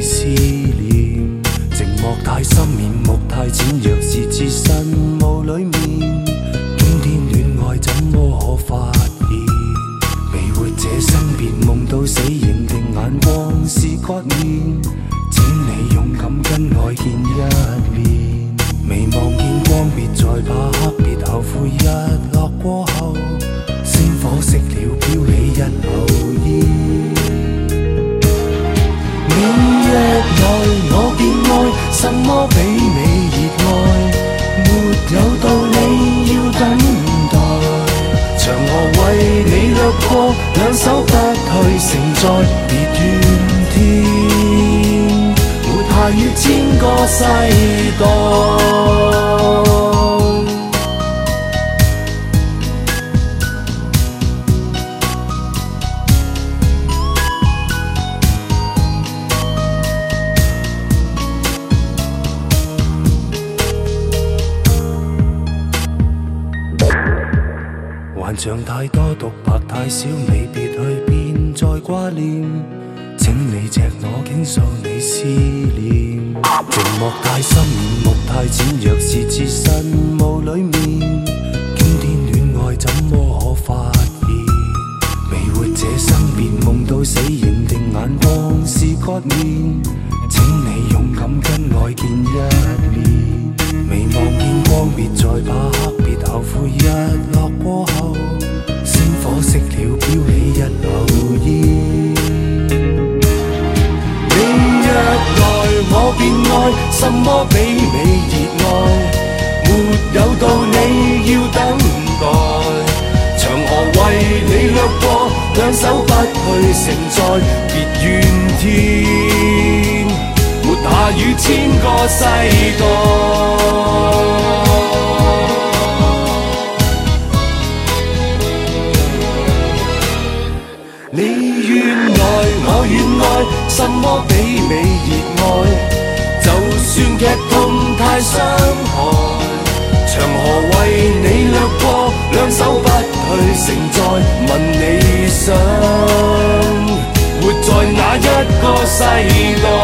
思念，寂寞太深，面目太淺，若是置身霧裏面，驚天戀愛怎麼可發現？未活這生別夢到死，認定眼光是割面，請你勇敢跟愛見一面，未望見光別再怕黑，別後悔日落過後，星火熄了飄起一縷煙。你若來我便愛，什麼比美熱愛？沒有道理要等待，長河為你掠過，兩手不退承載，別怨天，沒下於千個世代。幻象太多，獨白太少，未別去便再掛念，請你隻我傾訴你思念。寂寞太深，面目太淺，若是置身霧裏面，驚天戀愛怎麼可發現？未活這生別夢到死，認定眼光是割面，請你勇敢跟愛見一面，未望見光別再怕黑，別後悔日落過後，星火熄了飄起一縷煙。你若來我便愛，什麼比美熱愛？沒有道理要等待，長河為你掠過，兩手不去承載，別怨天，沒下於千個世代。你願來我願愛，什麼比美熱愛？就算劇痛太傷害，長河為你掠過，兩手不去承載，問你想活在哪一個世代？